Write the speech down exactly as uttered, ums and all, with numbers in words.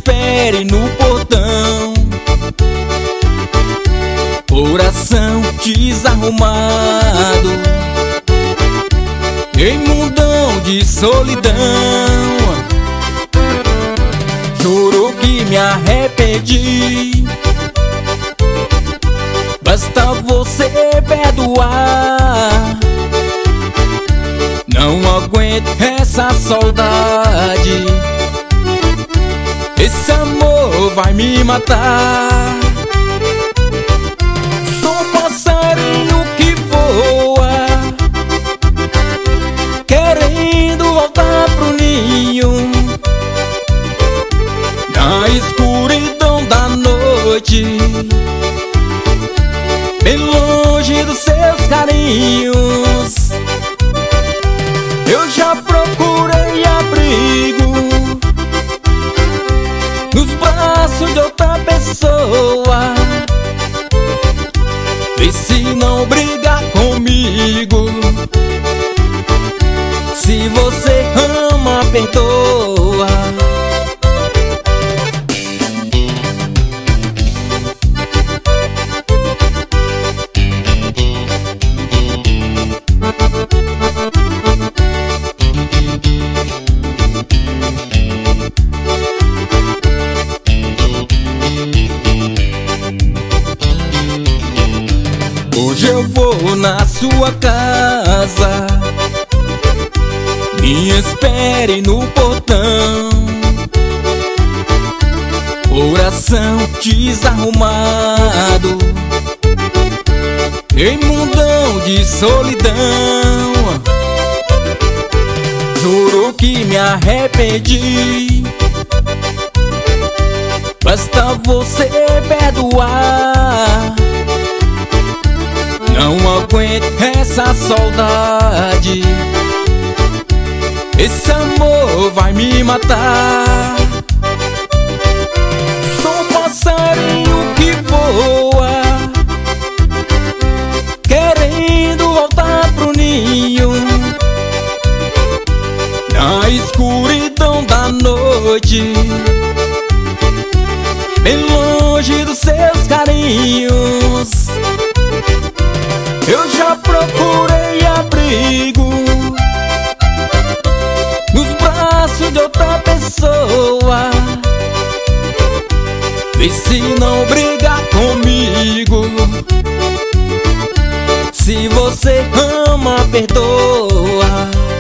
espere no portão. Coração desarrumado, em mundão de solidão. Juro que me arrependi, basta você perdoar. Não aguento essa saudade, esse amor vai me matar. Sou um passarinho que voa, querendo voltar pro ninho. Na escuridão da noite, bem longe dos seus carinhos. Eu já procurei abrigo nos braços de outra pessoa. Vê se não brigar comigo. Se você ama, perdoa. Hoje eu vou na sua casa, me espere no portão. Coração desarrumado, em mundão de solidão. Juro que me arrependi, basta você perdoar. Não aguento essa saudade, esse amor vai me matar. Sou um passarinho que voa, querendo voltar pro ninho. Na escuridão da noite, bem longe dos seus carinhos. Eu já procurei abrigo nos braços de outra pessoa. Vê se não brigar comigo. Se você ama, perdoa.